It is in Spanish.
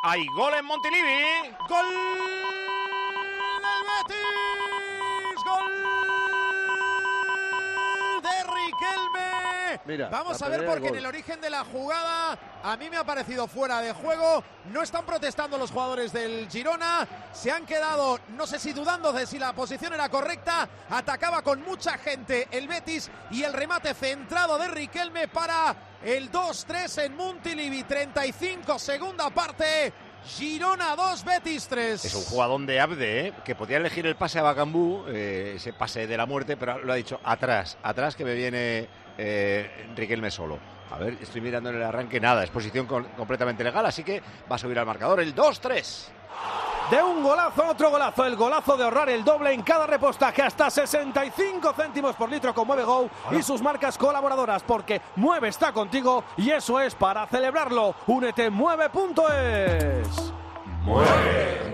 Hay gol en Montilivi. ¡Gol del Betis! ¡Gol de Riquelme! Mira, vamos a ver, porque en el origen de la jugada a mí me ha parecido fuera de juego. No están protestando los jugadores del Girona. Se han quedado, no sé si dudando de si la posición era correcta. Atacaba con mucha gente el Betis y el remate centrado de Riquelme para el 2-3 en Montilivi. 35, segunda parte. Girona 2, Betis 3. Es un jugadón de Abde, que podía elegir el pase a Bakambu, ese pase de la muerte, pero lo ha dicho atrás que me viene Riquelme solo. A ver, estoy mirando en el arranque, nada, es posición completamente legal, así que va a subir al marcador el 2-3. De un golazo a otro golazo, el golazo de ahorrar el doble en cada repostaje, hasta 65 céntimos por litro con MueveGo y sus marcas colaboradoras, porque Mueve está contigo y eso es para celebrarlo. Únete, mueve.es.